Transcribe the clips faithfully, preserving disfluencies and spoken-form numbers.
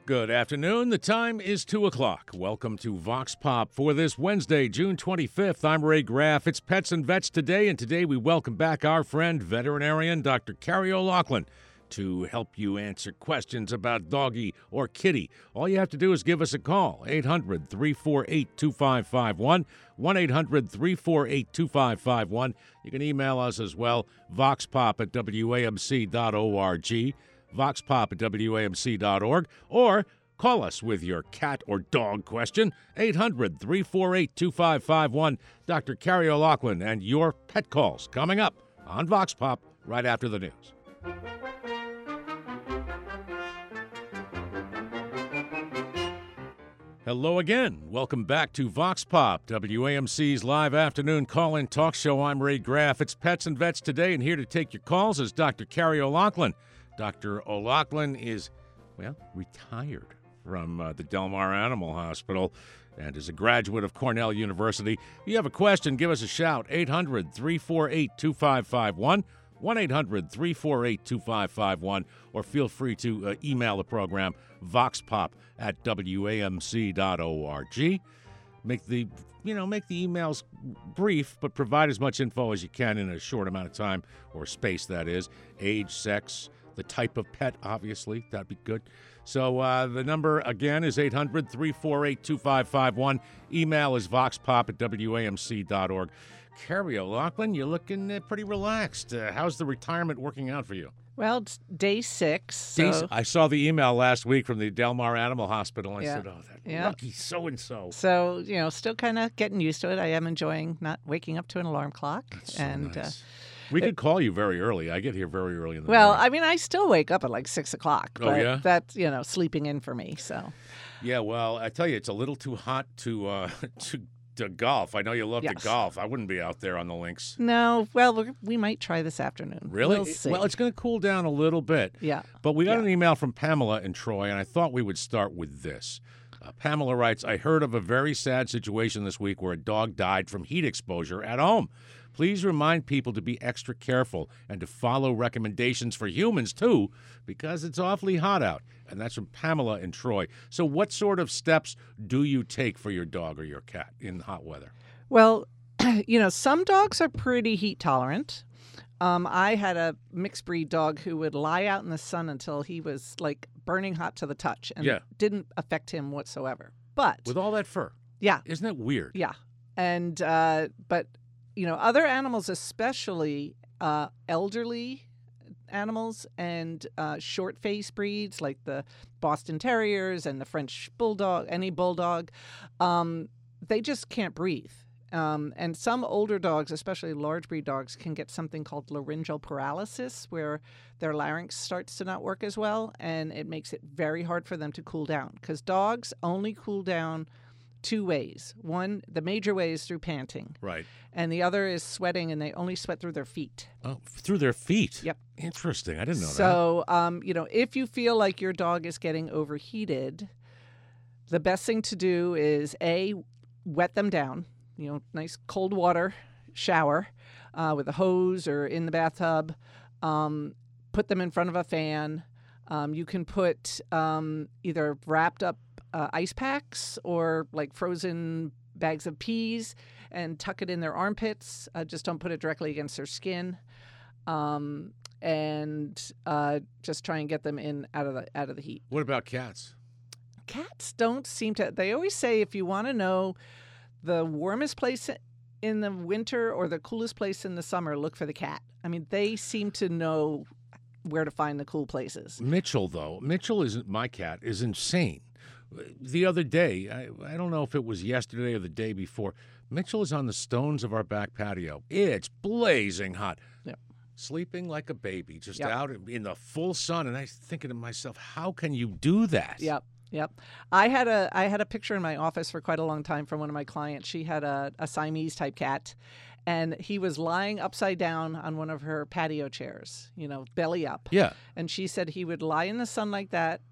Good afternoon. The time is two o'clock. Welcome to Vox Pop for this Wednesday, June twenty-fifth. I'm Ray Graff. It's Pets and Vets today, and today we welcome back our friend, veterinarian Doctor Carrie O'Loughlin, to help you answer questions about doggy or kitty. All you have to do is give us a call, eight hundred, three four eight, two five five one, one eight hundred, three four eight, two five five one. You can email us as well, voxpop at w a m c dot org. voxpop at w a m c dot org, or call us with your cat or dog question, eight hundred, three four eight, two five five one. Doctor Carrie O'Loughlin and your pet calls coming up on Vox Pop right after the news. Hello again. Welcome back to Vox Pop, W A M C's live afternoon call-in talk show. I'm Ray Graff. It's Pets and Vets today, and here to take your calls is Doctor Carrie O'Loughlin. Doctor O'Loughlin is, well, retired from uh, the Del Mar Animal Hospital and is a graduate of Cornell University. If you have a question, give us a shout, eight hundred, three four eight, two five five one, one eight hundred, three four eight, two five five one, or feel free to uh, email the program, voxpop at w a m c dot org. Make the, you know, make the emails brief, but provide as much info as you can in a short amount of time, or space, that is. Age, sex, the type of pet, obviously. That'd be good. So uh, the number, again, is eight hundred, three four eight, two five five one. Email is voxpop at w a m c dot org. Carrie O'Loughlin, you're looking uh, pretty relaxed. Uh, how's the retirement working out for you? Well, it's day six. So. Day, I saw the email last week from the Del Mar Animal Hospital. I yeah. said, oh, that yeah. lucky so-and-so. So, you know, still kind of getting used to it. I am enjoying not waking up to an alarm clock. That's so and nice. uh, We could call you very early. I get here very early in the well, morning. I mean, I still wake up at like six o'clock. Oh, but yeah? That's, you know, sleeping in for me, so. Yeah, well, I tell you, it's a little too hot to uh, to, to golf. I know you love yes. to golf. I wouldn't be out there on the links. No, well, we're, we might try this afternoon. Really? We'll see. Well, it's going to cool down a little bit. Yeah. But we got yeah. an email from Pamela in Troy, and I thought we would start with this. Uh, Pamela writes, I heard of a very sad situation this week where a dog died from heat exposure at home. Please remind people to be extra careful and to follow recommendations for humans, too, because it's awfully hot out. And that's from Pamela in Troy. So what sort of steps do you take for your dog or your cat in hot weather? Well, you know, some dogs are pretty heat tolerant. Um, I had a mixed breed dog who would lie out in the sun until he was like burning hot to the touch, and yeah. it didn't affect him whatsoever. But with all that fur, yeah, isn't that weird? Yeah, and uh, but you know, other animals, especially uh, elderly animals and uh, short face breeds like the Boston Terriers and the French Bulldog, any bulldog, um, they just can't breathe. Um, and some older dogs, especially large breed dogs, can get something called laryngeal paralysis, where their larynx starts to not work as well, and it makes it very hard for them to cool down. Because dogs only cool down two ways. One, the major way is through panting. Right. And the other is sweating, and they only sweat through their feet. Oh, through their feet? Yep. Interesting. I didn't know so, that. So, um, you know, if you feel like your dog is getting overheated, the best thing to do is, A, wet them down. You know, nice cold water shower uh, with a hose or in the bathtub. Um, put them in front of a fan. Um, you can put um, either wrapped up uh, ice packs or like frozen bags of peas and tuck it in their armpits. Uh, just don't put it directly against their skin. Um, and uh, just try and get them in out of the out of the heat. What about cats? Cats don't seem to. They always say if you want to know the warmest place in the winter or the coolest place in the summer, look for the cat. I mean, they seem to know where to find the cool places. Mitchell, though, Mitchell isn't my cat, is insane. The other day, I, I don't know if it was yesterday or the day before, Mitchell is on the stones of our back patio. It's blazing hot. Yep. Sleeping like a baby, just Yep. out in the full sun. And I'm thinking to myself, how can you do that? Yep. Yep. I had a I had a picture in my office for quite a long time from one of my clients. She had a, a Siamese type cat, and he was lying upside down on one of her patio chairs, you know, belly up. Yeah. And she said he would lie in the sun like that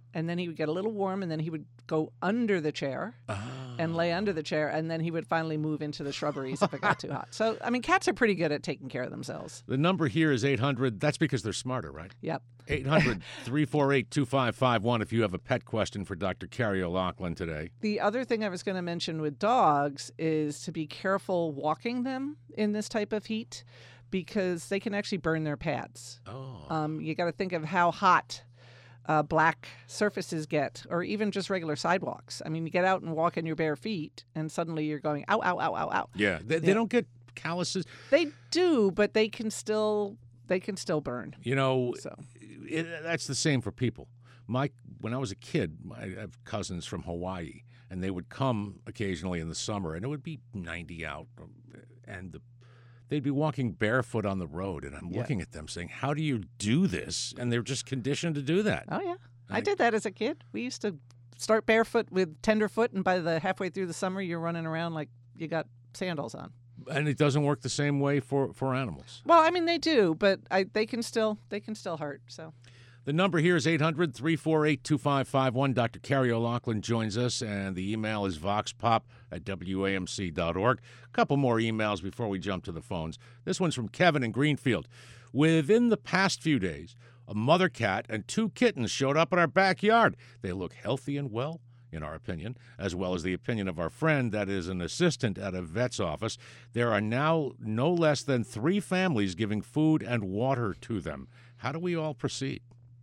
and then he would get a little warm, and then he would go under the chair Ah. and lay under the chair, and then he would finally move into the shrubberies if it got too hot. So, I mean, cats are pretty good at taking care of themselves. The number here is eight hundred. That's because they're smarter, right? Yep. eight hundred, three four eight, two five five one if you have a pet question for Doctor Carrie O'Loughlin today. The other thing I was going to mention with dogs is to be careful walking them in this type of heat because they can actually burn their pads. Oh. Um, you got to think of how hot uh, black surfaces get, or even just regular sidewalks. I mean, you get out and walk in your bare feet, and suddenly you're going, ow, ow, ow, ow, ow. Yeah. They, they Yeah. don't get calluses. They do, but they can still they can still burn. You know, So it, that's the same for people. My when I was a kid, I have cousins from Hawaii, and they would come occasionally in the summer, and it would be ninety out, and the, they'd be walking barefoot on the road, and I'm Yeah. looking at them saying, "How do you do this?" And they're just conditioned to do that. oh yeah, I I- did that as a kid. We used to start barefoot with tenderfoot, and by the halfway through the summer, you're running around like you got sandals on. And it doesn't work the same way for, for animals. Well, I mean they do, but I, they can still they can still hurt. So The number here is eight hundred, three four eight, two five five one. Doctor Carrie O'Loughlin joins us, and the email is voxpop at W A M C dot org. A couple more emails before we jump to the phones. This one's from Kevin in Greenfield. Within the past few days, a mother cat and two kittens showed up in our backyard. They look healthy and well, in our opinion, as well as the opinion of our friend that is an assistant at a vet's office. There are now no less than three families giving food and water to them. How do we all proceed?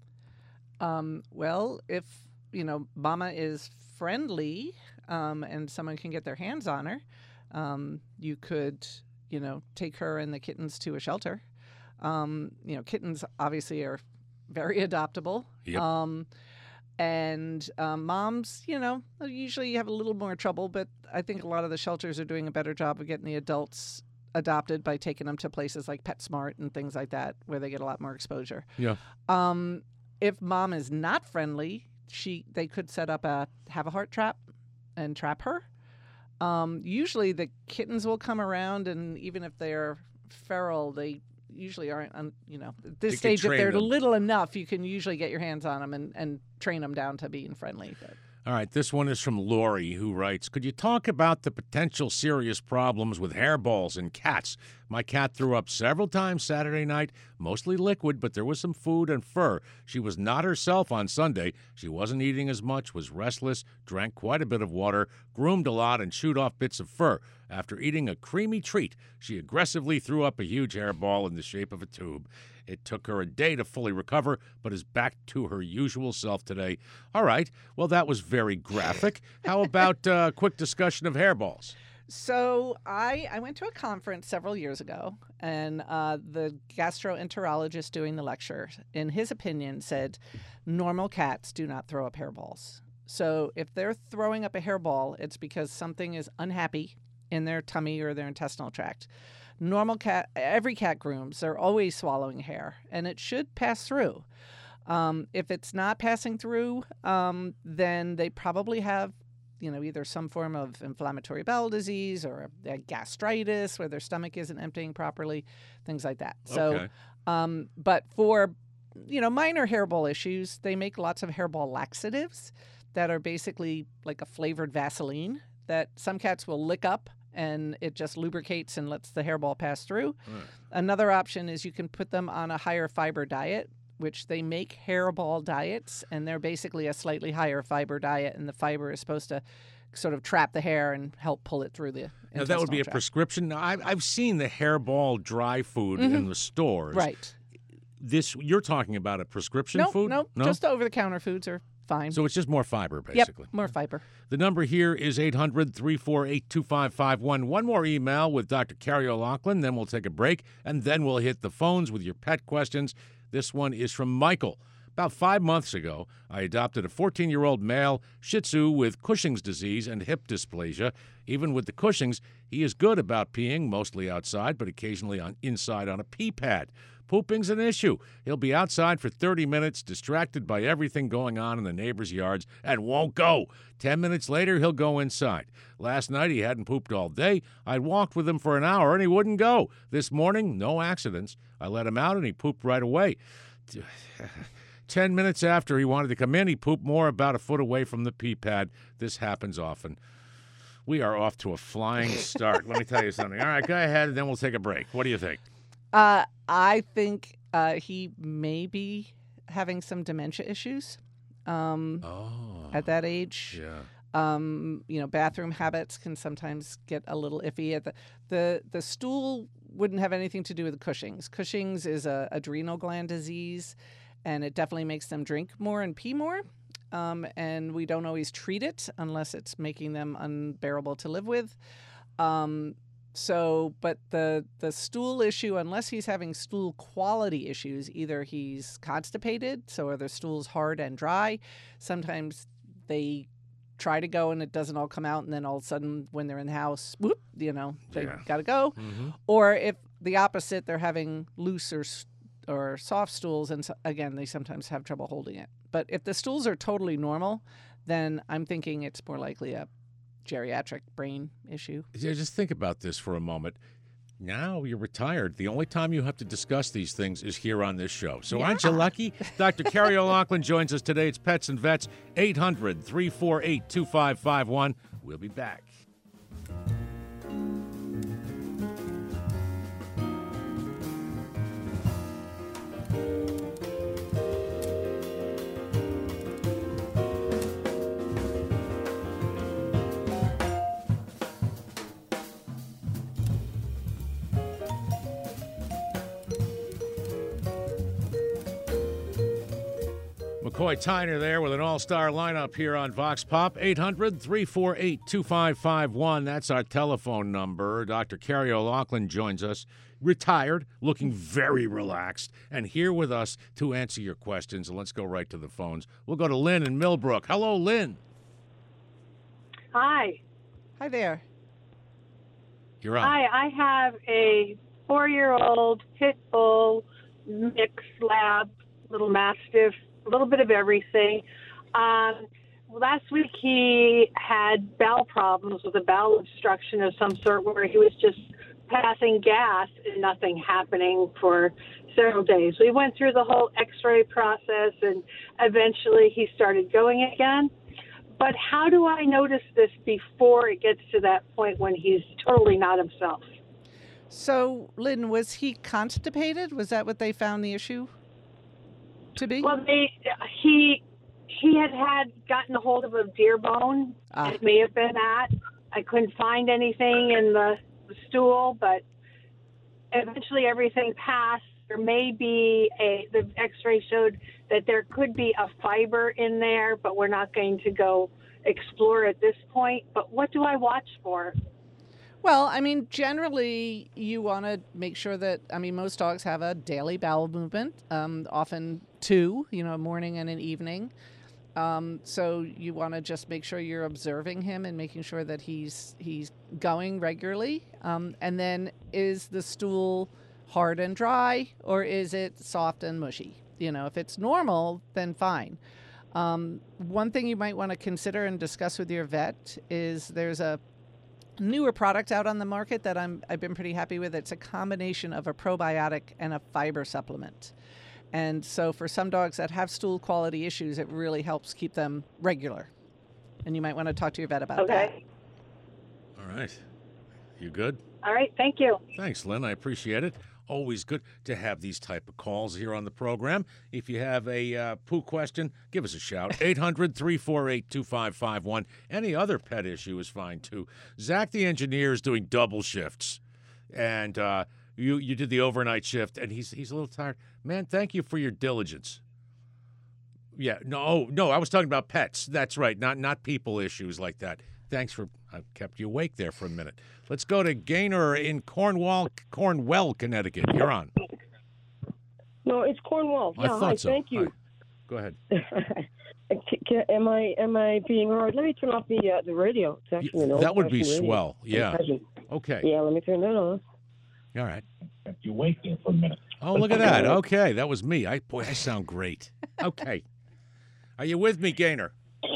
Um, well, if, you know, Mama is friendly um, and someone can get their hands on her, um, you could, you know, take her and the kittens to a shelter. Um, you know, kittens obviously are very adoptable. Yep. Um, and um, moms, you know, usually have a little more trouble, but I think a lot of the shelters are doing a better job of getting the adults adopted by taking them to places like PetSmart and things like that, where they get a lot more exposure. Yeah. Um, if mom is not friendly, she they could set up a have a heart trap and trap her. Um, usually the kittens will come around, and even if they're feral, they usually aren't. Um, you know, at this You can stage, if train they're them. little enough, you can usually get your hands on them and, and train them down to being friendly. But All right, this one is from Lori, who writes, could you talk about the potential serious problems with hairballs in cats? My cat threw up several times Saturday night, mostly liquid, but there was some food and fur. She was not herself on Sunday. She wasn't eating as much, was restless, drank quite a bit of water, groomed a lot, and chewed off bits of fur. After eating a creamy treat, she aggressively threw up a huge hairball in the shape of a tube. It took her a day to fully recover, but is back to her usual self today. All right, well, that was very graphic. How about a uh, quick discussion of hairballs? So I, I went to a conference several years ago, and uh, the gastroenterologist doing the lecture, in his opinion, said normal cats do not throw up hairballs. So if they're throwing up a hairball, it's because something is unhappy in their tummy or their intestinal tract. Normal cat, every cat grooms, they're always swallowing hair, and it should pass through. Um, if it's not passing through, um, then they probably have, you know, either some form of inflammatory bowel disease or a, a gastritis where their stomach isn't emptying properly, things like that. So, Okay. um, but for, you know, minor hairball issues, they make lots of hairball laxatives that are basically like a flavored Vaseline that some cats will lick up, and it just lubricates and lets the hairball pass through. Right. Another option is you can put them on a higher fiber diet, which they make hairball diets, and they're basically a slightly higher fiber diet, and the fiber is supposed to sort of trap the hair and help pull it through the Now, that would be a intestinal tract. prescription. Now, I've, I've seen the hairball dry food in the stores. Right. This You're talking about a prescription Nope, food? nope, No? just over-the-counter foods are fine. So it's just more fiber, yep, basically. more fiber. The number here is eight hundred, three four eight, two five five one. One more email with Doctor Carrie O'Loughlin, then we'll take a break, and then we'll hit the phones with your pet questions. This one is from Michael. About five months ago, I adopted a fourteen-year-old male Shih Tzu with Cushing's disease and hip dysplasia. Even with the Cushing's, he is good about peeing, mostly outside, but occasionally on inside on a pee pad. Pooping's an issue. He'll be outside for thirty minutes, distracted by everything going on in the neighbors' yards, and won't go. Ten minutes later, he'll go inside. Last night, he hadn't pooped all day. I walked with him for an hour, and he wouldn't go. This morning, no accidents. I let him out, and he pooped right away. Ten minutes after he wanted to come in, he pooped more about a foot away from the pee pad. This happens often. We are off to a flying start. Let me tell you something. All right, go ahead, and then we'll take a break. What do you think? Uh, I think uh, he may be having some dementia issues um, oh. at that age. Yeah. Um, you know, bathroom habits can sometimes get a little iffy. At the the the stool wouldn't have anything to do with Cushing's. Cushing's is a adrenal gland disease, and it definitely makes them drink more and pee more. Um, and we don't always treat it unless it's making them unbearable to live with. Um, so, but the the stool issue, unless he's having stool quality issues, either he's constipated, so are the stools hard and dry. Sometimes they try to go and it doesn't all come out, and then all of a sudden when they're in the house, whoop, you know, they Yeah. got to go. Mm-hmm. Or if the opposite, they're having loose or, or soft stools, and so, again, they sometimes have trouble holding it. But if the stools are totally normal, then I'm thinking it's more likely a geriatric brain issue. Yeah, just think about this for a moment. Now you're retired. The only time you have to discuss these things is here on this show. So Yeah. aren't you lucky? Doctor Carrie O'Loughlin joins us today. It's Pets and Vets, eight hundred, three four eight, two five five one. We'll be back. McCoy Tyner there with an all-star lineup here on Vox Pop. eight hundred, three four eight, two five five one. That's our telephone number. Doctor Carrie O'Loughlin joins us, retired, looking very relaxed, and here with us to answer your questions. And let's go right to the phones. We'll go to Lynn in Millbrook. Hello, Lynn. Hi. Hi there. You're on. Hi, I have a four-year-old pit bull mix lab, little mastiff, a little bit of everything. Um, last week he had bowel problems with a bowel obstruction of some sort where he was just passing gas and nothing happening for several days. We went through the whole x-ray process and eventually he started going again. But how do I notice this before it gets to that point when he's totally not himself? So, Lynn, was he constipated? Was that what they found the issue to be? Well, they, he he had had gotten a hold of a deer bone. Ah. It may have been that. I couldn't find anything in the, the stool, but eventually everything passed. There may be a, the x-ray showed that there could be a fiber in there, but we're not going to go explore at this point. But what do I watch for? Well, I mean, generally, you want to make sure that, I mean, most dogs have a daily bowel movement, um, often two, you know, a morning and an evening. Um, so you want to just make sure you're observing him and making sure that he's he's going regularly. Um, and then is the stool hard and dry, or is it soft and mushy? You know, if it's normal, then fine. Um, one thing you might want to consider and discuss with your vet is there's a newer product out on the market that I'm, I've been pretty happy with. It's a combination of a probiotic and a fiber supplement. And so for some dogs that have stool quality issues, it really helps keep them regular. And you might want to talk to your vet about Okay. that. All right. You good? All right. Thank you. Thanks, Lynn. I appreciate it. Always good to have these type of calls here on the program. If you have a uh, poo question, give us a shout. eight hundred, three four eight, two five five one. Any other pet issue is fine, too. Zach, the engineer, is doing double shifts. And uh, you you did the overnight shift, and he's he's a little tired. Man, thank you for your diligence. Yeah, no, oh, no, I was talking about pets. That's right, not not people issues like that. Thanks for, I kept you awake there for a minute. Let's go to Gaynor in Cornwall, Cornwell, Connecticut. You're on. No, it's Cornwall. I Yeah, thought hi, so. thank you. Hi. Go ahead. C- ca- am I am I being heard? Let me turn off the uh, the radio. It's actually an That would be old-fashioned radio. swell. Yeah. Present. Okay. Yeah, let me turn that off. All right. Kept you awake there for a minute. Oh, look at that. Okay, that was me. I boy, I sound great. Okay. Are you with me, Gaynor?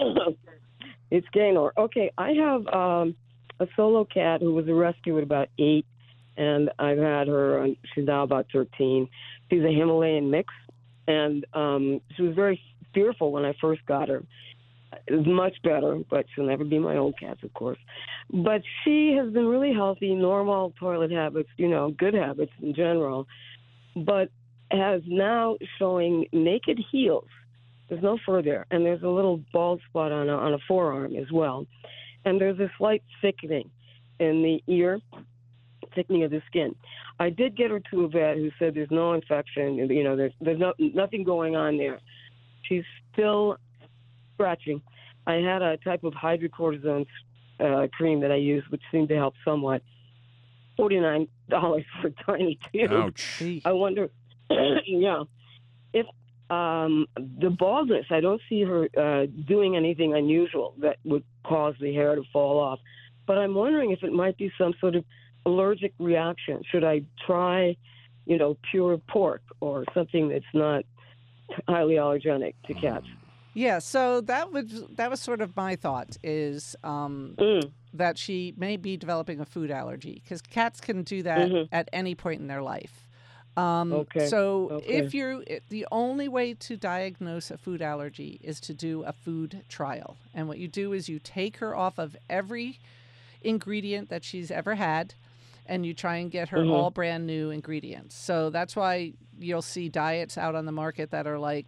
It's Gaynor. Okay, I have um, a solo cat who was a rescue at about eight, and I've had her. On, she's now about thirteen. She's a Himalayan mix, and um, she was very fearful when I first got her. It was much better, but she'll never be my old cat, of course. But she has been really healthy, normal toilet habits, you know, good habits in general, but has now showing naked heels. There's no fur there, and there's a little bald spot on a, on a forearm as well. And there's a slight thickening in the ear, thickening of the skin. I did get her to a vet who said there's no infection, you know, there's, there's no, nothing going on there. She's still scratching. I had a type of hydrocortisone uh, cream that I used, which seemed to help somewhat. forty-nine dollars for a tiny tube. Ouch. I wonder, yeah, if um, the baldness, I don't see her uh, doing anything unusual that would cause the hair to fall off. But I'm wondering if it might be some sort of allergic reaction. Should I try, you know, pure pork or something that's not highly allergenic to cats? Yeah, so that was that was sort of my thought is um, Mm. that she may be developing a food allergy because cats can do that Mhm. at any point in their life. Um, Okay, So okay. if you're it- the only way to diagnose a food allergy is to do a food trial, and what you do is you take her off of every ingredient that she's ever had, and you try and get her Mhm. all brand new ingredients. So that's why you'll see diets out on the market that are like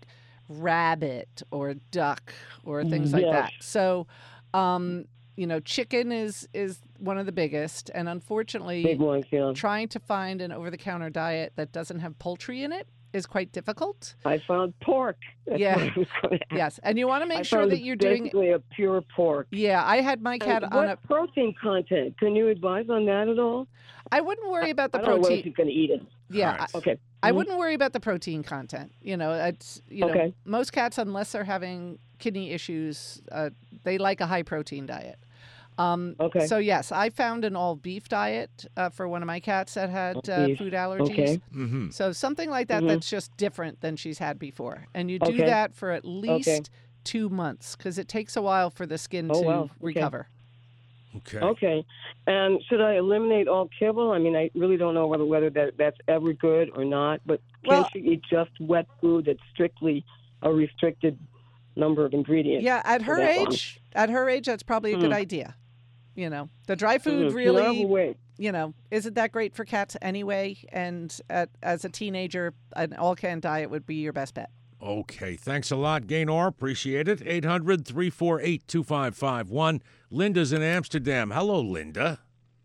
rabbit or duck or things like Yes. that. So, um, you know, chicken is is one of the biggest, and unfortunately, Big ones, yeah. trying to find an over-the-counter diet that doesn't have poultry in it is quite difficult. I found pork. That's Yeah. what I was going to ask. Yes, and you want to make I sure found that you're doing. basically a pure pork. Yeah, I had my cat And on what a. protein content? Can you advise on that at all? I wouldn't worry about the I don't know whether protein. she's going to eat it. Yeah, All right. I- Okay. I Mhm. wouldn't worry about the protein content. You know, it's you know Okay. most cats, unless they're having kidney issues, uh, they like a high protein diet. Um, Okay. So yes, I found an all beef diet uh, for one of my cats that had All uh, beef. food allergies. Okay. Mm-hmm. So something like that Mhm. that's just different than she's had before, and you do Okay. that for at least two months because it takes a while for the skin Oh, to wow. Okay. recover. Okay. Okay. And should I eliminate all kibble? I mean, I really don't know whether whether that that's ever good or not. But can Well- she eat just wet food that's strictly a restricted number of ingredients? Yeah, at her that long. age, at her age, that's probably a good Mm. idea. You know, the dry food Mhm. really. She'll overweight. You know, isn't that great for cats anyway? And at, as a teenager, an all-can diet would be your best bet. Okay. Thanks a lot, Gaynor. Appreciate it. eight hundred, three four eight, two five five one. Linda's in Amsterdam. Hello, Linda.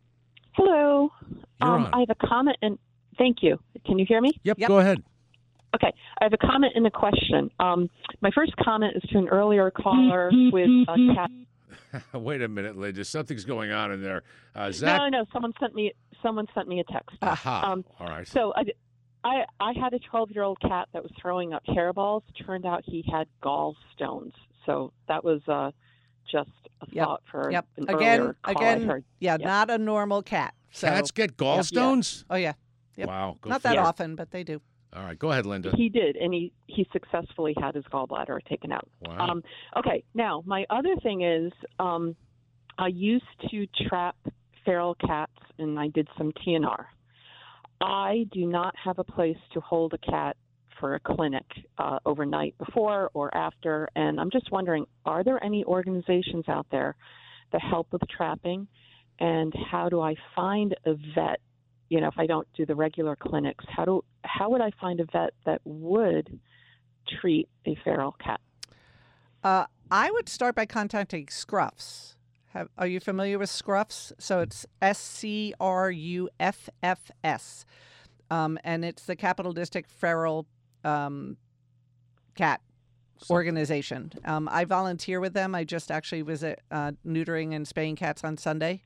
Hello. You're um, on. I have a comment and thank you. Can you hear me? Yep, Yep. go ahead. Okay. I have a comment and a question. Um, my first comment is to an earlier caller with a cat. Wait a minute, Linda. Something's going on in there. Uh, Zach. No, no, someone sent me someone sent me a text. Aha. Um, All right. So I, I, I had a twelve-year-old cat that was throwing up hairballs. Turned out he had gallstones. So that was uh, just a Yep. thought for Yep. an Again, earlier call I again, heard. yeah, Yep. not a normal cat. So, Cats get gallstones? oh yeah, Yep. Wow. Go not that figure. often, but they do. All right. Go ahead, Linda. He did, and he, he successfully had his gallbladder taken out. Wow. Um, okay, now my other thing is um, I used to trap feral cats, and I did some T N R. I do not have a place to hold a cat for a clinic uh, overnight before or after, and I'm just wondering, are there any organizations out there that help with trapping, and how do I find a vet? You know, if I don't do the regular clinics, how do how would I find a vet that would treat a feral cat? Uh, I would start by contacting Scruffs. Have, are you familiar with Scruffs? So it's S C R U F F S, um, and it's the Capital District Feral um, Cat Organization. Um, I volunteer with them. I just actually visit uh, neutering and spaying cats on Sunday.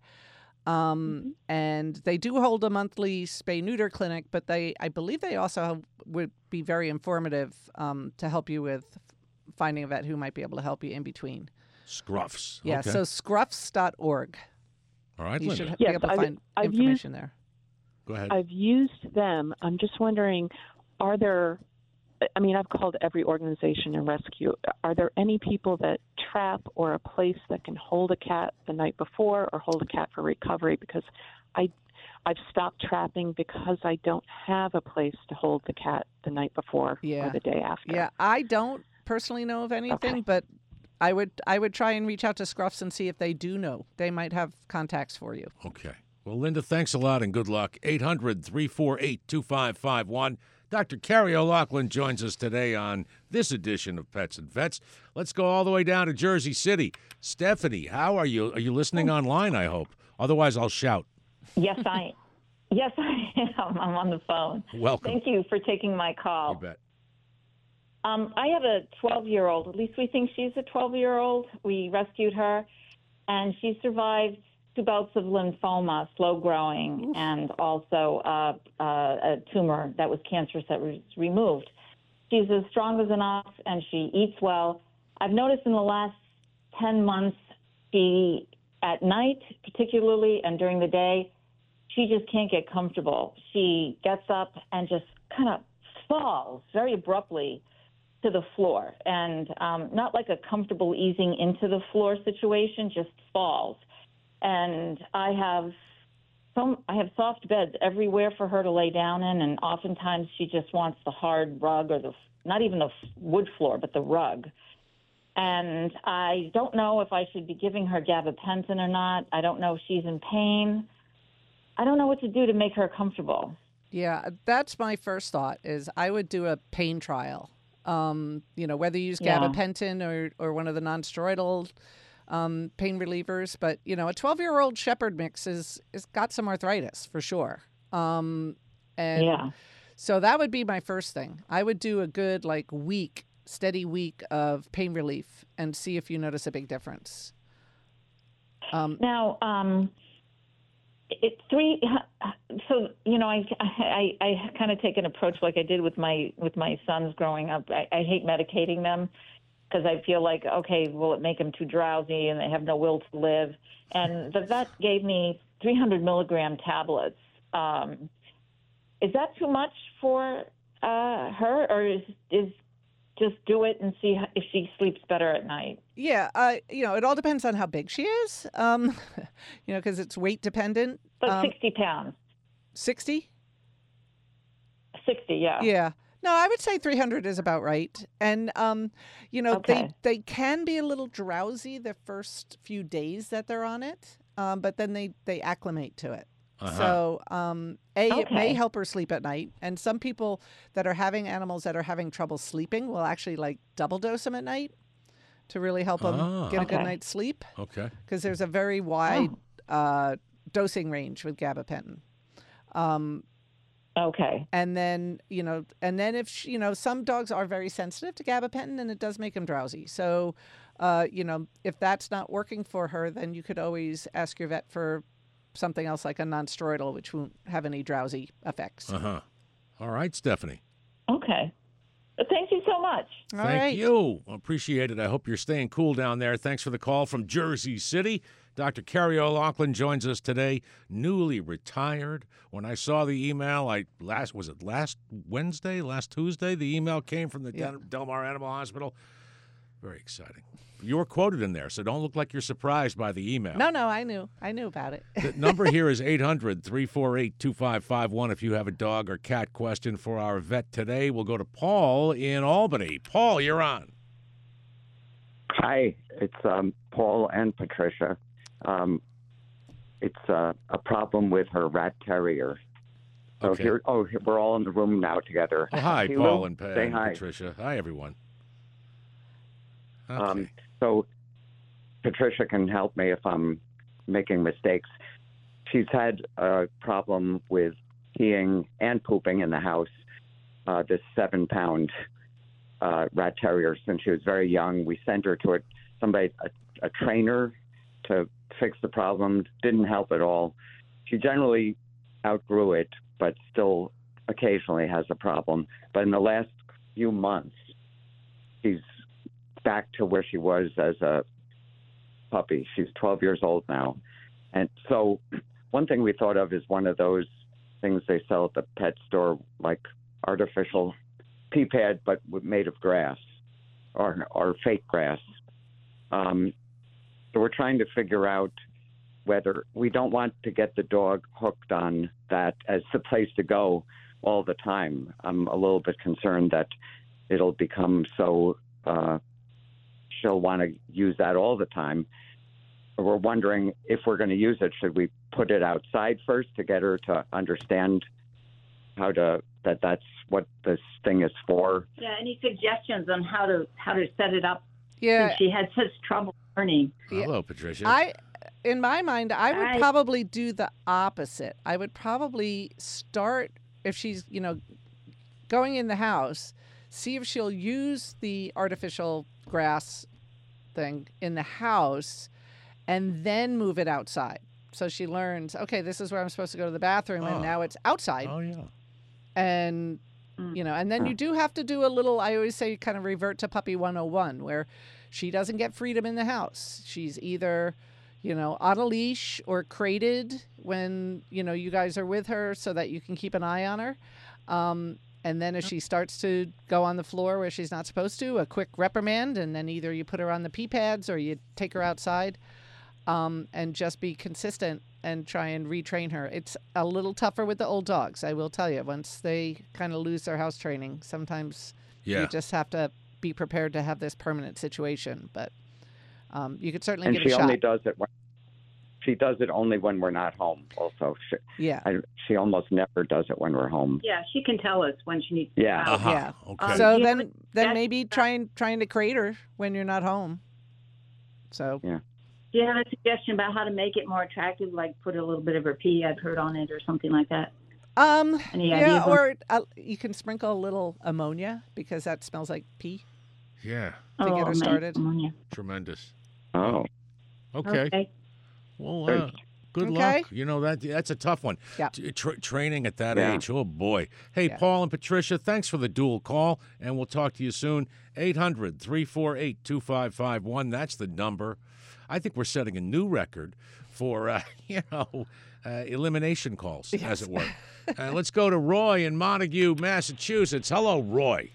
Um, and they do hold a monthly spay neuter clinic, but they, I believe they also have, would be very informative um, to help you with finding a vet who might be able to help you in between. Scruffs. Yeah, Okay. so scruffs dot org. All right, You Linda. should Yes, be able to I've- find I've information there. Go ahead. I've used them. I'm just wondering, are there, I mean, I've called every organization and rescue. Are there any people that trap or a place that can hold a cat the night before or hold a cat for recovery? Because I, I've stopped trapping because I don't have a place to hold the cat the night before Yeah. or the day after. Yeah, I don't personally know of anything, Okay. but I would I would try and reach out to Scruffs and see if they do know. They might have contacts for you. Okay. Well, Linda, thanks a lot and good luck. eight hundred, three four eight, two five five one. Doctor Carrie O'Loughlin joins us today on this edition of Pets and Vets. Let's go all the way down to Jersey City. Stephanie, how are you? Are you listening online, I hope? Otherwise, I'll shout. Yes, I yes, I am. I'm on the phone. Welcome. Thank you for taking my call. You bet. Um, I have a twelve-year-old. At least we think she's a twelve-year-old. We rescued her, and she survived two bouts of lymphoma, slow growing, and also uh, uh, a tumor that was cancerous that was removed. She's as strong as an ox, and she eats well. I've noticed in the last ten months, she, at night particularly, and during the day, she just can't get comfortable. She gets up and just kind of falls very abruptly to the floor, and um, not like a comfortable easing into the floor situation, just falls. And I have some, I have soft beds everywhere for her to lay down in, and oftentimes she just wants the hard rug or the, not even the wood floor, but the rug. And I don't know if I should be giving her gabapentin or not. I don't know if she's in pain. I don't know what to do to make her comfortable. Yeah, that's my first thought is I would do a pain trial. Um, you know, whether you use Yeah. gabapentin or, or one of the nonsteroidal um, pain relievers. But, you know, a twelve-year-old Shepherd mix is, is got some arthritis for sure. Um, and Yeah. so that would be my first thing. I would do a good, like, week, steady week of pain relief and see if you notice a big difference. Um, Now, um, it three. So you know, I I, I kind of take an approach like I did with my with my sons growing up. I, I hate medicating them because I feel like, okay, will it make them too drowsy and they have no will to live? And the vet gave me three hundred milligram tablets. Um, is that too much for uh, her, or is is just do it and see if she sleeps better at night? Yeah, uh, you know, it all depends on how big she is, um, you know, because it's weight dependent. But Um, sixty pounds. sixty? sixty, yeah. Yeah. No, I would say three hundred is about right. And, um, you know, Okay. they, they can be a little drowsy the first few days that they're on it, um, but then they, they acclimate to it. Uh-huh. So, um, A, it may Okay. help her sleep at night. And some people that are having animals that are having trouble sleeping will actually like double dose them at night to really help them Ah. get a good Okay. night's sleep. Okay. Because there's a very wide uh, dosing range with gabapentin. Um, Okay. and then, you know, and then if, she, you know, some dogs are very sensitive to gabapentin and it does make them drowsy. So, uh, you know, if that's not working for her, then you could always ask your vet for something else like a nonsteroidal, which won't have any drowsy effects. Uh-huh. All right, Stephanie. Okay. Thank you so much. All Thank right. you. Appreciate it. I hope you're staying cool down there. Thanks for the call from Jersey City. Doctor Carrie O'Loughlin joins us today, newly retired. When I saw the email, I last was it last Wednesday, last Tuesday, the email came from the Yeah. Del, Del Mar Animal Hospital. Very exciting. You were quoted in there, so don't look like you're surprised by the email. No, no, I knew. I knew about it. The number here is eight hundred, three four eight, two five five one if you have a dog or cat question for our vet today. We'll go to Paul in Albany. Paul, you're on. Hi, it's um, Paul and Patricia. Um, it's uh, a problem with her rat terrier. So Okay. here, oh, here- we're all in the room now together. Oh, hi, Hey, Paul Lou, and, Pa- say and hi. Patricia. Hi, everyone. Okay. Um, so Patricia can help me if I'm making mistakes. She's had a problem with peeing and pooping in the house. Uh, this seven-pound uh, rat terrier since she was very young. We sent her to a somebody, a, a trainer, to fix the problem. Didn't help at all. She generally outgrew it, but still occasionally has a problem. But in the last few months, she's back to where she was as a puppy. She's twelve years old now. And so one thing we thought of is one of those things they sell at the pet store, like artificial pee pad, but made of grass or, or fake grass. Um, so we're trying to figure out whether we don't want to get the dog hooked on that as the place to go all the time. I'm a little bit concerned that it'll become so uh, she'll want to use that all the time. We're wondering if we're going to use it, should we put it outside first to get her to understand how to that that's what this thing is for? Yeah, any suggestions on how to how to set it up? Yeah. Since she had such trouble learning. Hello, Patricia. I, in my mind, I would I- probably do the opposite. I would probably start, if she's, you know, going in the house, see if she'll use the artificial grass thing in the house and then move it outside. So she learns, okay, this is where I'm supposed to go to the bathroom, Oh. and now it's outside. oh, yeah. And you know, and then you do have to do a little, I always say, kind of revert to puppy one oh one, where she doesn't get freedom in the house. She's either, you know, on a leash or crated when, you know, you guys are with her so that you can keep an eye on her. Um, and then if she starts to go on the floor where she's not supposed to, a quick reprimand, and then either you put her on the pee pads or you take her outside, um, and just be consistent and try and retrain her. It's a little tougher with the old dogs, I will tell you. Once they kind of lose their house training, sometimes Yeah. you just have to be prepared to have this permanent situation. But um, you could certainly And give she it a shot. only does it when she does it only when we're not home. Also, she, Yeah. I, she almost never does it when we're home. Yeah, she can tell us when she needs Yeah. to go out. Uh-huh. Yeah. Okay. So yeah, then, but then that's- maybe trying trying to crate her when you're not home. So Yeah. Do you have a suggestion about how to make it more attractive, like put a little bit of her pee I've heard on it or something like that? Um, Any yeah, ideas on- or uh, you can sprinkle a little ammonia because that smells like pee yeah. to get her man, started. ammonia. Tremendous. Oh, Okay. Okay. Well, Good. uh, good Okay. luck. You know, that that's a tough one. Yeah. T- tra- training at that Yeah. age. Oh, boy. Hey, Yeah. Paul and Patricia, thanks for the dual call, and we'll talk to you soon. eight hundred, three four eight, two five five one. That's the number. I think we're setting a new record for, uh, you know, uh, elimination calls, as it were. uh, let's go to Roy in Montague, Massachusetts. Hello, Roy.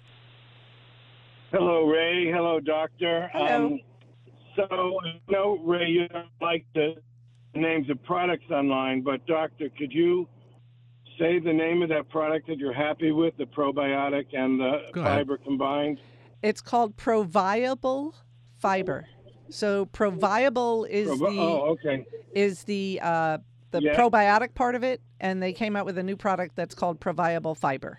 Hello, Ray. Hello, Doctor. Hello. Um, so, no, Ray, you don't like the names of products online, but Doctor, could you say the name of that product that you're happy with, the probiotic and the Go ahead. fiber combined? It's called Proviable Fiber. So Proviable is Probi- the oh, okay. is the uh, the Yeah. probiotic part of it, and they came out with a new product that's called Proviable Fiber.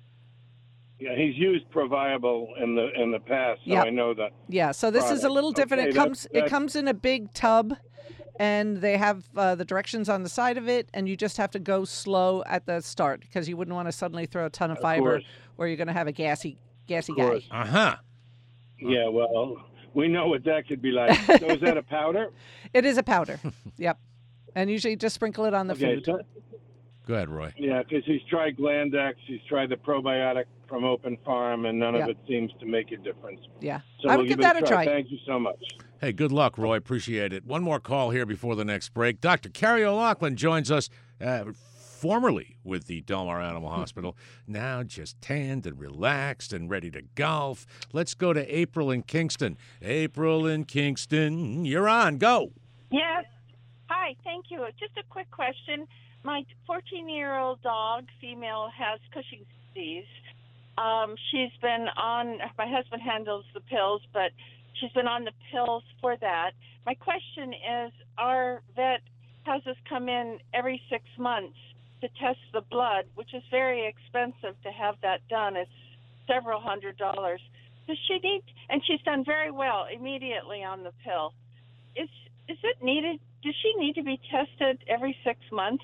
Yeah, he's used Proviable in the in the past, so Yep. I know that. Yeah, so this is a Product. little different. Okay, it that's- comes it that's- comes in a big tub, and they have uh, the directions on the side of it, and you just have to go slow at the start because you wouldn't want to suddenly throw a ton of, Of fiber, course. or you're going to have a gassy gassy Of guy. course. Uh-huh. Yeah, well, we know what that could be like. So is that a powder? It is a powder. Yep, and usually just sprinkle it on the Okay, food. so, Go ahead, Roy. yeah, because he's tried Glandex, he's tried the probiotic from Open Farm, and none Yeah. of it seems to make a difference. Yeah, So I we'll would give it that a try. Thank you so much. Hey, good luck, Roy. Appreciate it. One more call here before the next break. Doctor Carrie O'Loughlin joins us, uh, formerly with the Delmar Animal Hospital, now just tanned and relaxed and ready to golf. Let's go to April in Kingston. April in Kingston, you're on. Go. Yes. Hi, thank you. Just a quick question. My fourteen-year-old dog, female, has Cushing's disease. Um, she's been on, my husband handles the pills, but she's been on the pills for that. My question is, our vet has us come in every six months to test the blood, which is very expensive to have that done. It's several hundred dollars. Does she need, and she's done very well immediately on the pill. Is is it needed? Does she need to be tested every six months?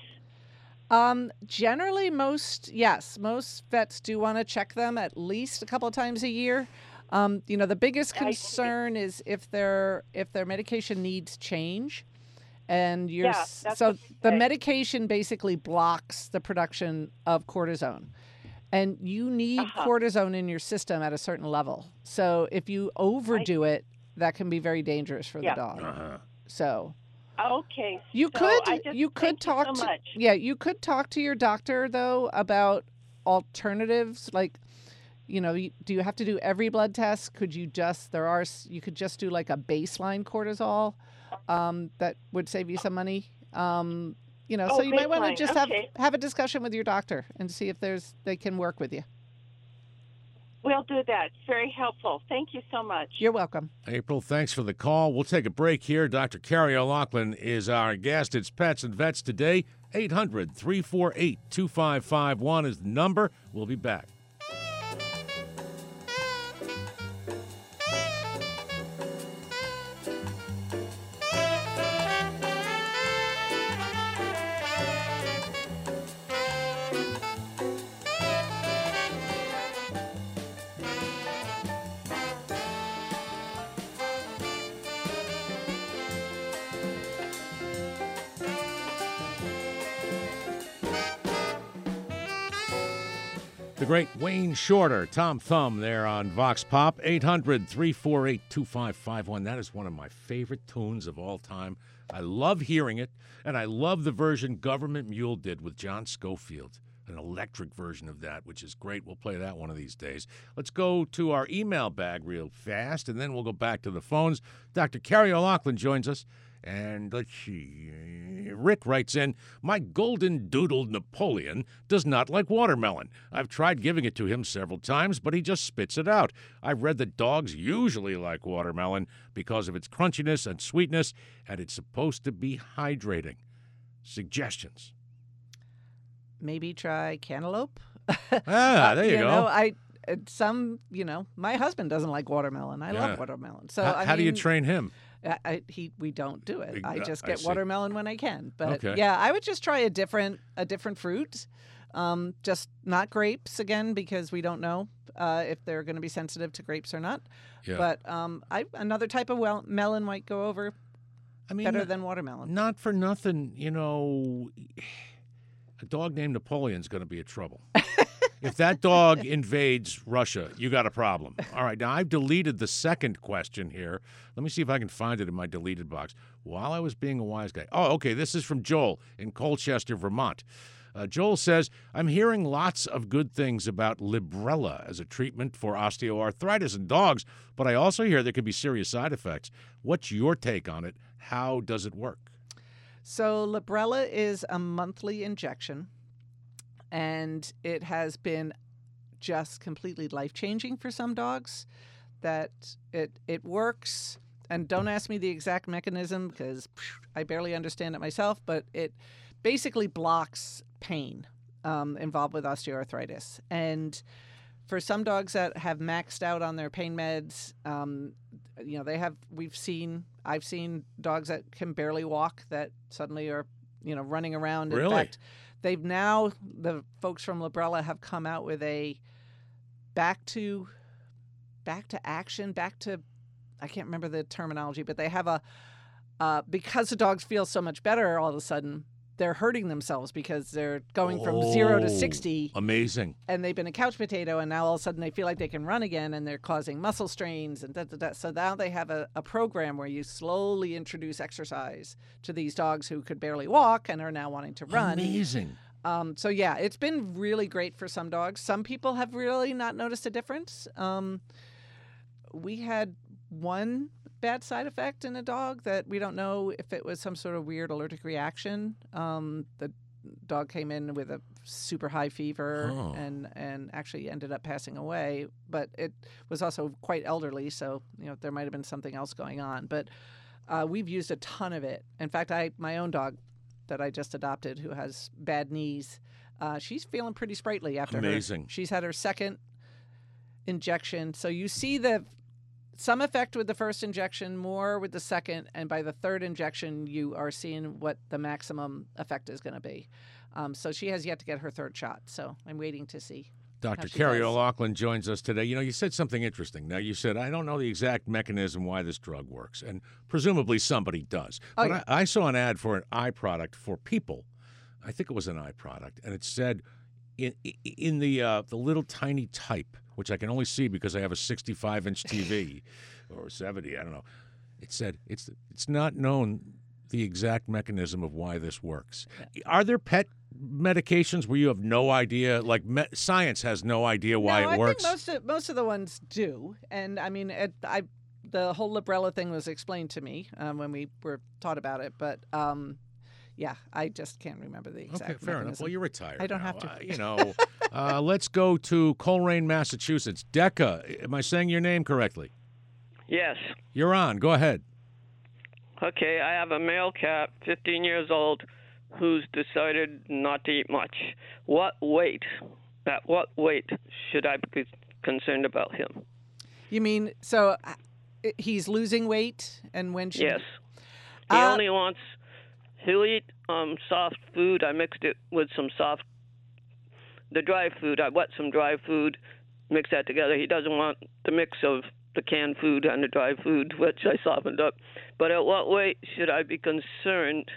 Um, generally, most yes, most vets do want to check them at least a couple of times a year. Um, you know, the biggest I see. concern is if their if their medication needs change, and you're Yeah, s- that's so what the they say. medication basically blocks the production of cortisone, and you need Uh-huh. cortisone in your system at a certain level. So if you overdo it, that can be very dangerous for Yeah. the dog. Uh-huh. So. Okay. You so could I just you could thank talk you so to much. yeah, you could talk to your doctor though about alternatives like you know, you- do you have to do every blood test? Could you just there are s- you could just do like a baseline cortisol um, that would save you some money. Um, you know, Oh, so you might want to Baseline. just Okay. have have a discussion with your doctor and see if there's they can work with you. We'll do that. It's very helpful. Thank you so much. You're welcome. April, thanks for the call. We'll take a break here. Doctor Carrie O'Loughlin is our guest. It's Pets and Vets today. eight hundred, three four eight, two five five one is the number. We'll be back. The great Wayne Shorter, Tom Thumb there on Vox Pop, eight hundred, three four eight, two five five one. That is one of my favorite tunes of all time. I love hearing it, and I love the version Government Mule did with John Schofield, an electric version of that, which is great. We'll play that one of these days. Let's go to our email bag real fast, and then we'll go back to the phones. Doctor Carrie O'Loughlin joins us. And let's see, Rick writes in, my golden doodle Napoleon does not like watermelon. I've tried giving it to him several times, but he just spits it out. I've read that dogs usually like watermelon because of its crunchiness and sweetness, and it's supposed to be hydrating. Suggestions? Maybe try cantaloupe. Ah, there you, you go. know, I uh, some you know my husband doesn't like watermelon. I Yeah. love watermelon. So how I how do you mean, train him? I, I, he we don't do it. I Uh, just I get see. watermelon when I can. But Okay. yeah, I would just try a different a different fruit. Um, just not grapes again because we don't know uh, if they're going to be sensitive to grapes or not. Yeah. But um, I another type of well, melon might go over I mean, better not- than watermelon. Not for nothing, you know, a dog named Napoleon's going to be in trouble. If that dog invades Russia, you got a problem. All right, now I've deleted the second question here. Let me see if I can find it in my deleted box. While I was being a wise guy. Oh, okay, this is from Joel in Colchester, Vermont. Uh, Joel says, I'm hearing lots of good things about Librela as a treatment for osteoarthritis in dogs, but I also hear there could be serious side effects. What's your take on it? How does it work? So Librela is a monthly injection, and it has been just completely life-changing for some dogs. That it it works, and don't ask me the exact mechanism because I barely understand it myself, but it basically blocks pain um, involved with osteoarthritis. And for some dogs that have maxed out on their pain meds, um, you know, they have, we've seen, I've seen dogs that can barely walk that suddenly are, you know, running around. In Really? fact, they've now, the folks from Librela have come out with a back to, back to action, back to, I can't remember the terminology, but they have a, uh, because the dogs feel so much better all of a sudden, they're hurting themselves because they're going from zero to Oh, sixty. Amazing. And they've been a couch potato, and now all of a sudden they feel like they can run again, and they're causing muscle strains and da da da. So now they have a, a program where you slowly introduce exercise to these dogs who could barely walk and are now wanting to run. Amazing. Um, so yeah, it's been really great for some dogs. Some people have really not noticed a difference. Um, we had one bad side effect in a dog that we don't know if it was some sort of weird allergic reaction. Um, the dog came in with a super high fever Oh. and, and actually ended up passing away, but it was also quite elderly, so you know there might have been something else going on. But uh, we've used a ton of it. In fact, I my own dog that I just adopted who has bad knees, uh, she's feeling pretty sprightly after her. Amazing. She's had her second injection. So you see the some effect with the first injection, more with the second, and by the third injection, you are seeing what the maximum effect is going to be. Um, so she has yet to get her third shot, so I'm waiting to see. Doctor how she Carrie does. O'Loughlin joins us today. You know, you said something interesting. Now, you said, I don't know the exact mechanism why this drug works, and presumably somebody does. Oh, but yeah. I, I saw an ad for an eye product for people. I think it was an eye product, and it said in in the uh, the little tiny type, which I can only see because I have a sixty-five inch T V or seventy, I don't know. It said it's it's not known the exact mechanism of why this works. Are there pet medications where you have no idea, like me- science has no idea why no, it I works? think most of most of the ones do, and I mean, it, I the whole Librela thing was explained to me um, when we were taught about it, but um, yeah, I just can't remember the exact Okay, fair mechanism. enough. Well, you're retired. I don't now. have to. Uh, you know, uh, let's go to Coleraine, Massachusetts. Decca, am I saying your name correctly? Yes. You're on. Go ahead. Okay, I have a male cat, fifteen years old, who's decided not to eat much. What weight, at what weight should I be concerned about him? You mean, so uh, he's losing weight, and when should Yes. He Uh, only wants, he'll eat um, soft food. I mixed it with some soft, the dry food. I wet some dry food, mix that together. He doesn't want the mix of the canned food and the dry food, which I softened up. But at what weight should I be concerned?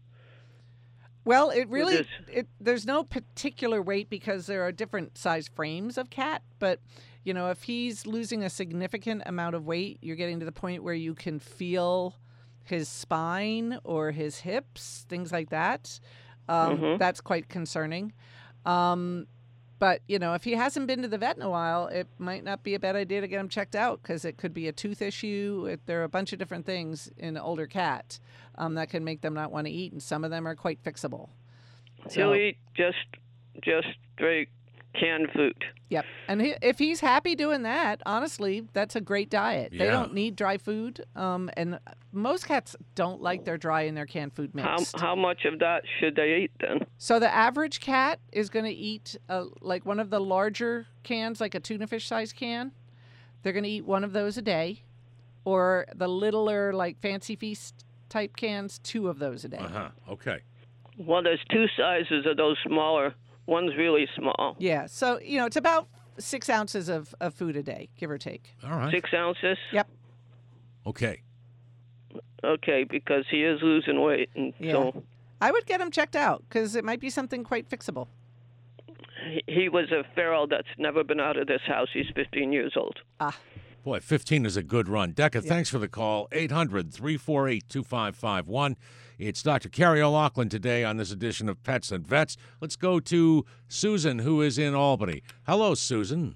Well, it really, this? it, there's no particular weight because there are different size frames of cat. But, you know, if he's losing a significant amount of weight, you're getting to the point where you can feel his spine or his hips, things like that. Um, Mhm. That's quite concerning. Um, but, you know, if he hasn't been to the vet in a while, it might not be a bad idea to get him checked out because it could be a tooth issue. It, there are a bunch of different things in an older cat um, that can make them not want to eat, and some of them are quite fixable. He'll eat just just straight canned food. Yep. And he, if he's happy doing that, honestly, that's a great diet. They Yeah. don't need dry food. Um, and most cats don't like their dry and their canned food How mixed. how much of that should they eat then? So the average cat is going to eat uh, like one of the larger cans, like a tuna fish size can. They're going to eat one of those a day. Or the littler, like Fancy Feast type cans, two of those a day. Uh-huh. Okay. Well, there's two sizes of those smaller. One's really small. Yeah. So, you know, it's about six ounces of, of food a day, give or take. All right. Six ounces? Yep. Okay. Okay, because he is losing weight. And Yeah. so I would get him checked out because it might be something quite fixable. he, he was a feral that's never been out of this house. He's fifteen years old. Ah. Boy, fifteen is a good run. Decca, thanks for the call. eight hundred, three four eight, two five five one. It's Doctor Carrie O'Loughlin today on this edition of Pets and Vets. Let's go to Susan, who is in Albany. Hello, Susan.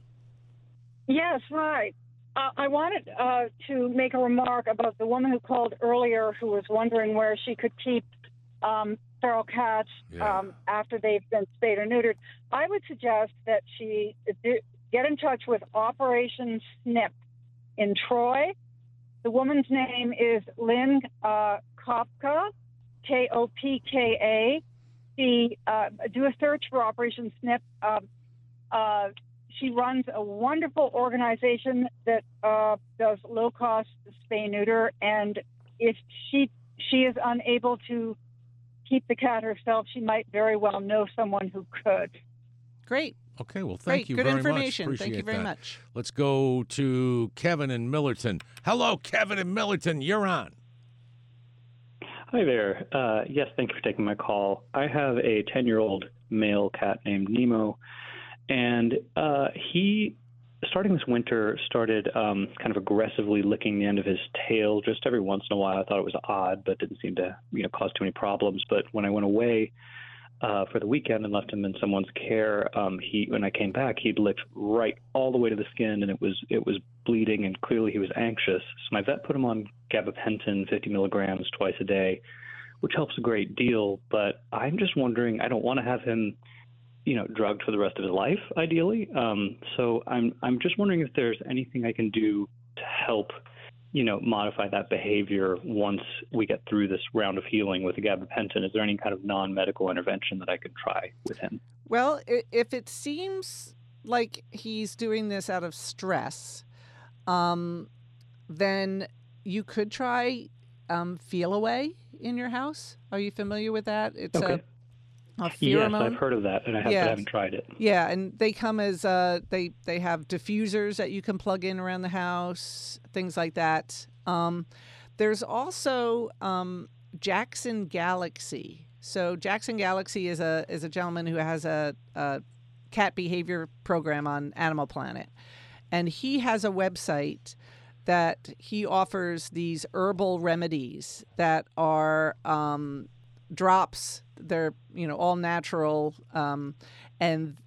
Yes, hi. Uh, I wanted uh, to make a remark about the woman who called earlier who was wondering where she could keep um, feral cats Yeah. um, after they've been spayed or neutered. I would suggest that she do, get in touch with Operation Snip in Troy. The woman's name is Lynn uh, Kopka, K O P K A. She uh, do a search for Operation Snip. Uh, uh, she runs a wonderful organization that uh, does low-cost spay neuter, and if she she is unable to keep the cat herself, she might very well know someone who could. Great. Okay, well, thank Great. you Good very information. much. Thank you Appreciate very that. much. Let's go to Kevin in Millerton. Hello, Kevin in Millerton. You're on. Hi there. Uh, yes, thank you for taking my call. I have a ten-year-old male cat named Nemo, and uh, he, starting this winter, started um, kind of aggressively licking the end of his tail just every once in a while. I thought it was odd, but didn't seem to, you know, cause too many problems. But when I went away uh, for the weekend and left him in someone's care, um, he, when I came back, he'd licked right all the way to the skin, and it was it was bleeding, and clearly he was anxious. So my vet put him on gabapentin, fifty milligrams twice a day, which helps a great deal. But I'm just wondering, I don't want to have him, you know, drugged for the rest of his life, ideally. Um, so I'm I'm just wondering if there's anything I can do to help, you know, modify that behavior once we get through this round of healing with the gabapentin. Is there any kind of non-medical intervention that I could try with him? Well, i- if it seems like he's doing this out of stress, um, then you could try um, Feel Away in your house. Are you familiar with that? It's Okay. a, a Yes, pheromone. I've heard of that, and I, have, but I Yes. haven't tried it. Yeah, and they come as uh, they they have diffusers that you can plug in around the house, things like that. Um, there's also um, Jackson Galaxy. So Jackson Galaxy is a is a gentleman who has a, a cat behavior program on Animal Planet, and he has a website that he offers these herbal remedies that are um, drops. They're, you know, all natural, um, and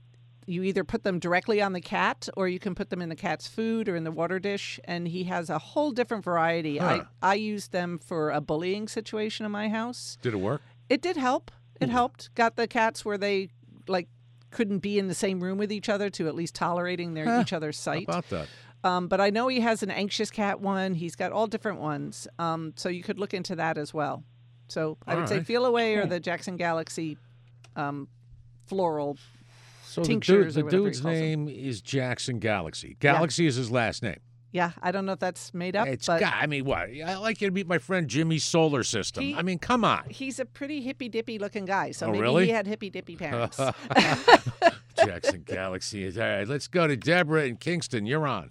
you either put them directly on the cat, or you can put them in the cat's food or in the water dish. And he has a whole different variety. Huh. I, I used them for a bullying situation in my house. Did it work? It did help. It helped. Got the cats where they like couldn't be in the same room with each other to at least tolerating their Huh. each other's sight. How about that? Um, but I know he has an anxious cat one. He's got all different ones. Um, so you could look into that as well. So I All would say right. Feel Away or the Jackson Galaxy um, floral So the, dude, tinctures the or whatever he dude's calls them. name is Jackson Galaxy. Galaxy is his last name. Yeah, I don't know if that's made up, It's but got, I mean, what? I like you to meet my friend Jimmy's solar system. He- I mean, come on. he's a pretty hippy dippy looking guy. So Oh, maybe really? he had hippy dippy parents. Jackson Galaxy is all right. Let's go to Deborah in Kingston. You're on.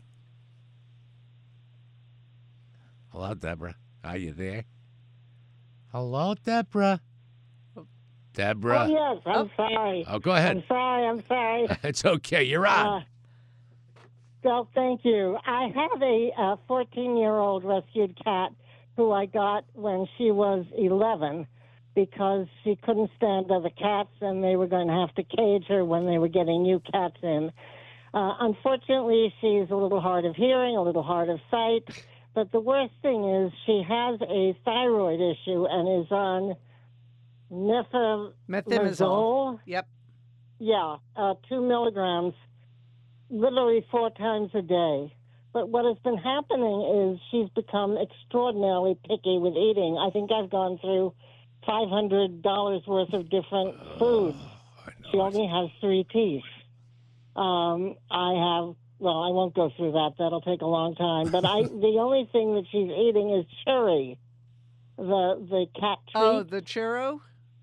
Hello, Deborah. Are you there? Hello, Deborah. Deborah. Oh, yes, I'm sorry. Oh, go ahead. I'm sorry, I'm sorry. It's okay. You're on. Uh, well, thank you. I have a fourteen-year-old rescued cat who I got when she was eleven because she couldn't stand other cats and they were going to have to cage her when they were getting new cats in. Uh, unfortunately, she's a little hard of hearing, a little hard of sight, but the worst thing is she has a thyroid issue and is on methimazole. Methimazole. Yep. Yeah, uh, two milligrams, literally four times a day. But what has been happening is she's become extraordinarily picky with eating. I think I've gone through five hundred dollars worth of different foods. She only has three teeth. Um, I have, well, I won't go through that. That'll take a long time. But I, the only thing that she's eating is cherry, the the cat treat. Oh, the churro?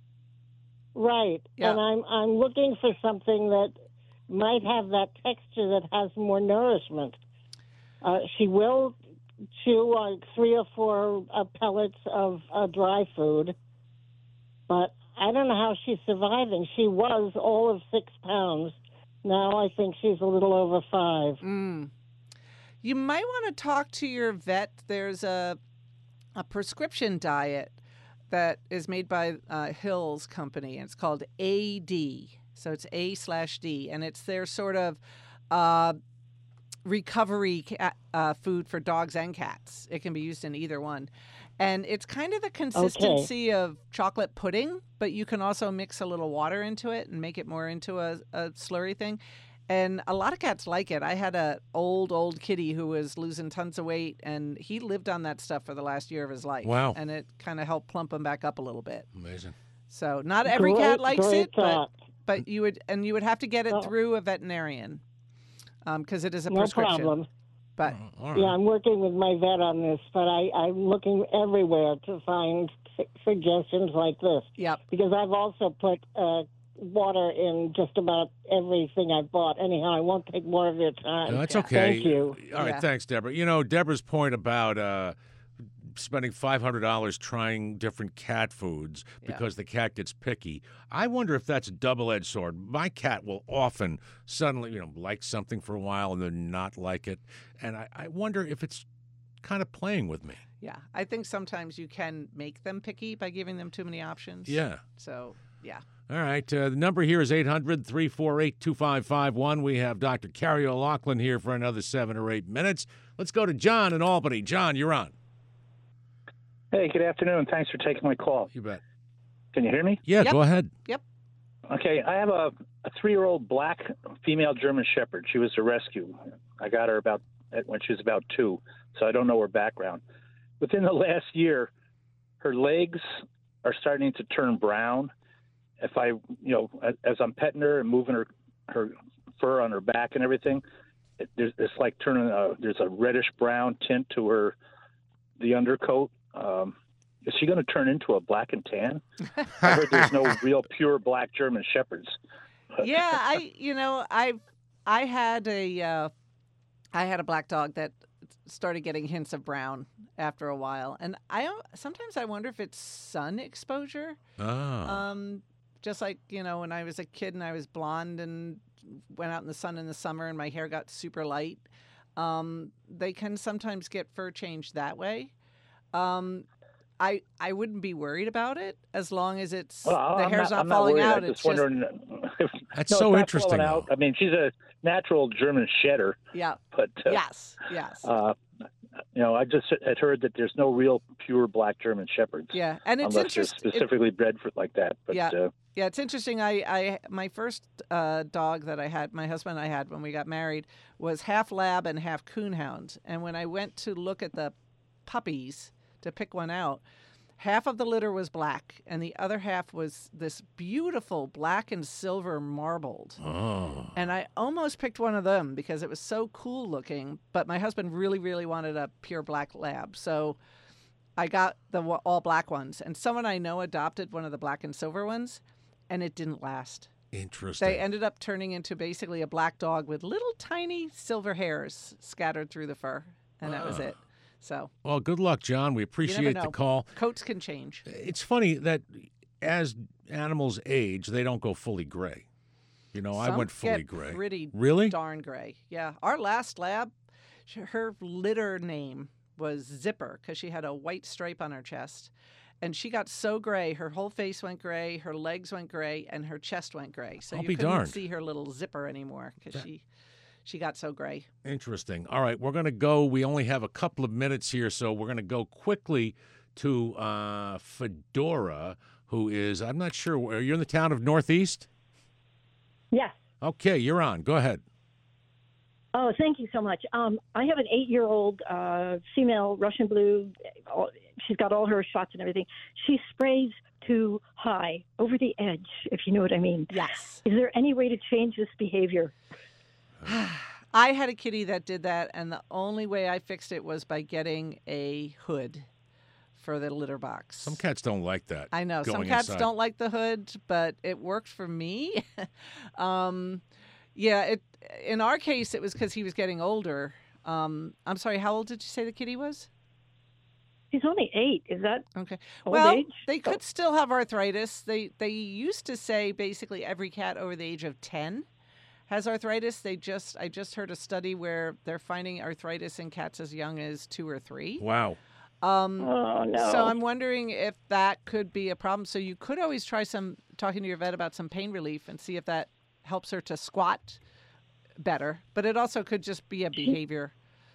Right. Yeah. And I'm I'm looking for something that might have that texture that has more nourishment. Uh, she will chew on three or four uh, pellets of uh, dry food, but I don't know how she's surviving. She was all of six pounds. Now I think she's a little over five. Mm. You might want to talk to your vet. There's a a prescription diet that is made by uh, Hill's company, and it's called A D. So it's A slash D, and it's their sort of uh, recovery cat, uh, food for dogs and cats. It can be used in either one. And it's kind of the consistency of chocolate pudding, but you can also mix a little water into it and make it more into a, a slurry thing. And a lot of cats like it. I had a old, old kitty who was losing tons of weight, and he lived on that stuff for the last year of his life. Wow. And it kind of helped plump him back up a little bit. Amazing. So not every Great- cat likes great it, but, thought. but you would, and you would have to get it Oh. through a veterinarian because it is a No prescription. problem. But Yeah, I'm working with my vet on this, but I, I'm looking everywhere to find su- suggestions like this. Yep. Because I've also put uh, water in just about everything I've bought. Anyhow, I won't take more of your time. No, that's okay. Thank you. All right, thanks, Deborah. You know, Deborah's point about uh, spending five hundred dollars trying different cat foods because the cat gets picky. I wonder if that's a double-edged sword. My cat will often suddenly, you know, like something for a while and then not like it. And I, I wonder if it's kind of playing with me. Yeah, I think sometimes you can make them picky by giving them too many options. Yeah. So, yeah. All right. Uh, the number here is eight hundred, three four eight, two five five one. We have Doctor Carrie O'Loughlin here for another seven or eight minutes. Let's go to John in Albany. John, you're on. Hey, good afternoon. Thanks for taking my call. You bet. Can you hear me? Yeah, go ahead. Yep. Okay, I have a, a three-year-old black female German Shepherd. She was a rescue. I got her about when she was about two, so I don't know her background. Within the last year, her legs are starting to turn brown. If I, you know, as I'm petting her and moving her, her fur on her back and everything, it, there's, it's like turning. A, there's a reddish brown tint to her, the undercoat. Um, is she going to turn into a black and tan? I heard there's no real pure black German Shepherds. Yeah, I, you know, I, I had a, uh, I had a black dog that started getting hints of brown after a while, and I sometimes I wonder if it's sun exposure. Oh. Um, just like, you know, when I was a kid and I was blonde and went out in the sun in the summer and my hair got super light, um, they can sometimes get fur change that way. Um, I I wouldn't be worried about it as long as it's Well, the I'm hair's not, not, I'm not falling worried. out. I'm It's just wondering. That's no, so it's not interesting, flowing out. I mean, she's a natural German shedder. Yeah. But uh, yes, yes. Uh, you know, I just had heard that there's no real pure black German shepherds. Yeah, and it's unless they're interesting. specifically bred for like that. But, yeah, uh, yeah, it's interesting. I, I, my first uh, dog that I had, my husband and I had when we got married, was half lab and half coonhound. And when I went to look at the puppies to pick one out, half of the litter was black, and the other half was this beautiful black and silver marbled. Oh. And I almost picked one of them because it was so cool looking, but my husband really, really wanted a pure black lab. So I got the wa- all black ones. And someone I know adopted one of the black and silver ones, and it didn't last. Interesting. They ended up turning into basically a black dog with little tiny silver hairs scattered through the fur, and that was Ah. it. So, Well, good luck, John. We you never appreciate the know. call. Coats can change. It's funny that as animals age, they don't go fully gray. You know, I Some went fully get gray. Pretty Really? darn gray. Yeah. Our last lab, sh- her litter name was Zipper because she had a white stripe on her chest. And she got so gray, her whole face went gray, her legs went gray, and her chest went gray. So I'll you be couldn't darned. see her little zipper anymore because That- she, she got so gray. Interesting. All right, we're going to go. We only have a couple of minutes here, so we're going to go quickly to uh, Fedora, who is, I'm not sure, where you're in the town of Northeast? Yes. Okay, you're on. Go ahead. Oh, thank you so much. Um, I have an eight-year-old uh, female Russian blue. All- She's got all her shots and everything. She sprays too high, over the edge, if you know what I mean. Yes. Is there any way to change this behavior? I had a kitty that did that, and the only way I fixed it was by getting a hood for the litter box. Some cats don't like that. I know. Some going cats inside. don't like the hood, but it worked for me. um, yeah, it. In our case, it was because he was getting older. Um, I'm sorry, how old did you say the kitty was? He's only eight. Is that okay? old well, age? they could still have arthritis. They they used to say basically every cat over the age of ten has arthritis. They just I just heard a study where they're finding arthritis in cats as young as two or three. Wow. Um, oh no! So I'm wondering if that could be a problem. So you could always try some talking to your vet about some pain relief and see if that helps her to squat better. But it also could just be a behavior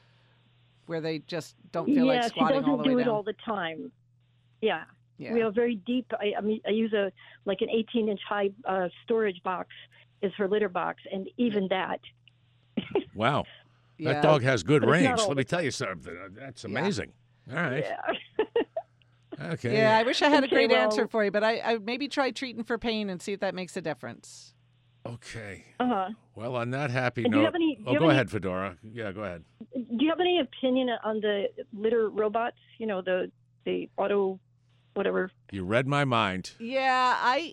where they just don't feel yeah, like squatting she doesn't all the do way it down. all the time. Yeah. Yeah. We have very deep. I, I mean, I use a like an eighteen inch high uh, storage box is her litter box, and even that. Wow. Yeah. That dog has good But it's not range. all Let the me tell you something. That's amazing. All right. Yeah. Okay. Yeah, I wish I had a Okay, great well- answer for you, but I, I maybe try treating for pain and see if that makes a difference. Okay. Uh huh. Well, on that happy And note. do you have any- do oh, you have go any- ahead, Fedora. Yeah, go ahead. Do you have any opinion on the litter robots? You know, the the auto, whatever. You read my mind. Yeah, I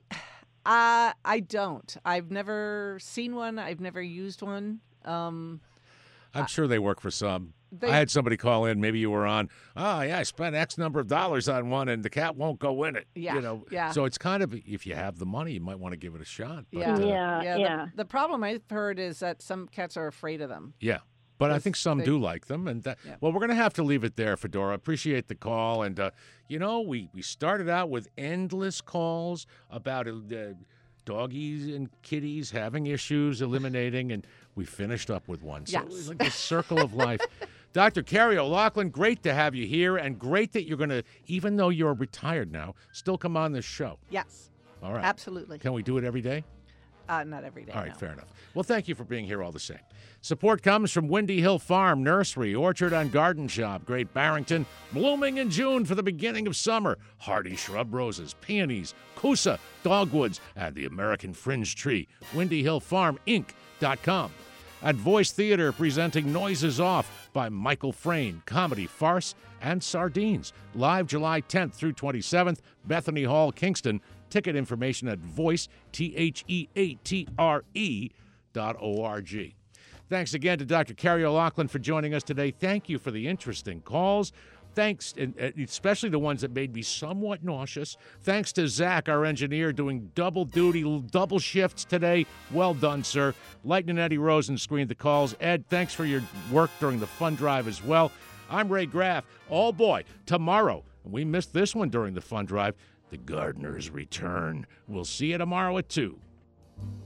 uh, I don't. I've never seen one. I've never used one. Um, I'm sure they work for some. They- I had somebody call in. Maybe you were on. Oh, yeah, I spent X number of dollars on one, and the cat won't go in it. Yeah, You know. yeah. So it's kind of, if you have the money, you might want to give it a shot. But, yeah, uh, Yeah, the- yeah. The, problem I've heard is that some cats are afraid of them. Yeah. But I Yes, think some they- do like them, and that, Yeah. well, we're going to have to leave it there, Fedora. Appreciate the call, and uh, you know, we we started out with endless calls about uh, doggies and kitties having issues, eliminating, and we finished up with one. So Yes. it's like the circle of life. Doctor Carrie O'Loughlin, great to have you here, and great that you're going to, even though you're retired now, still come on this show. Yes, All right. absolutely. Can we do it every day? Uh, not every day. All right, no. fair enough. Well, thank you for being here all the same. Support comes from Windy Hill Farm, Nursery, Orchard and Garden Shop, Great Barrington, blooming in June for the beginning of summer. Hardy shrub roses, peonies, Kousa, dogwoods, and the American fringe tree. Windy Hill Farm Inc dot com. At Voice Theater, presenting Noises Off by Michael Frayn, comedy, farce, and sardines. Live July tenth through twenty-seventh, Bethany Hall, Kingston. Ticket information at voice, T H E A T R E dot O R G. Thanks again to Doctor Carrie O'Loughlin for joining us today. Thank you for the interesting calls. Thanks, and uh, especially the ones that made me somewhat nauseous. Thanks to Zach, our engineer, doing double duty, double shifts today. Well done, sir. Lightning Eddie Rosen screened the calls. Ed, thanks for your work during the fund drive as well. I'm Ray Graff. Oh boy, tomorrow, we missed this one during the fund drive, The Gardener's Return. We'll see you tomorrow at two.